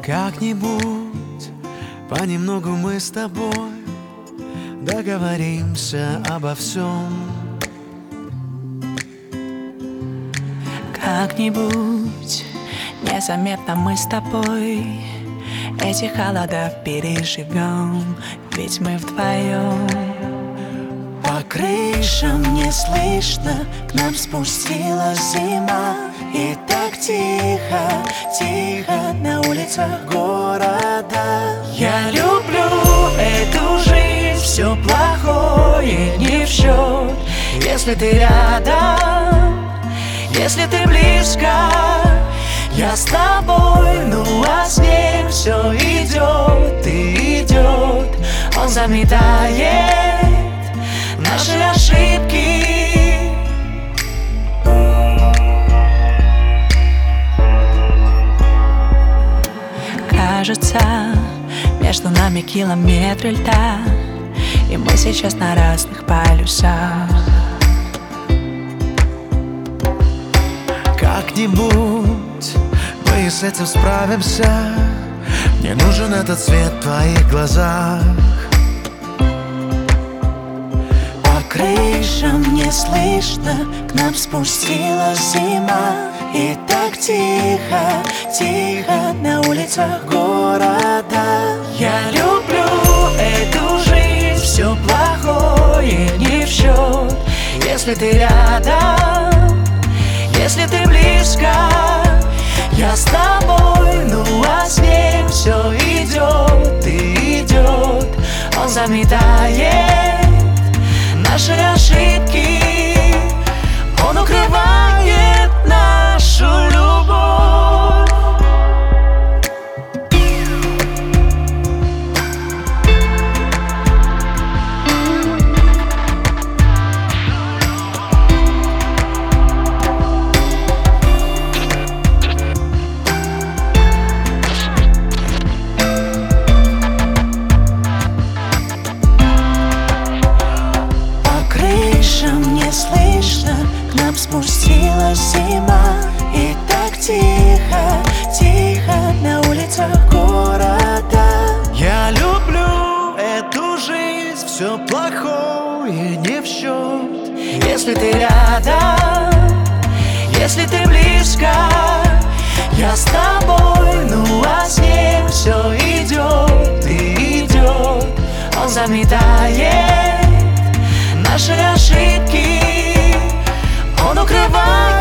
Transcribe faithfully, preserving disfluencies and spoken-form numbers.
Как-нибудь понемногу мы с тобой договоримся обо всем. Как-нибудь незаметно мы с тобой эти холода переживем, ведь мы вдвоем. По крышам не слышно, к нам спустилась зима. И так тихо, тихо на улицах города. Я люблю эту жизнь, все плохое не в счет. Если ты рядом, если ты близко, я с тобой, ну а с ним все идет и идет. Он заметает наши ошибки. Кажется, между нами километры льда, и мы сейчас на разных полюсах. Как-нибудь мы с этим справимся. Мне нужен этот свет в твоих глазах. По крышам не слышно, к нам спустилась зима. И так тихо, тихо на улицах города. Я люблю эту жизнь, все плохое не в счет. Если ты рядом, если ты близко, я с тобой, ну а с ним все идет и идет. Он заметает наши ошибки, он укрывает нашу любовь. Не слышно, к нам спустилась зима. И так тихо, тихо на улицах города. Я люблю эту жизнь, все плохое не в счет. Если ты рядом, если ты близко, я с тобой, ну а с ним все идет и идет. Он заметает наши ошибки, он укрывает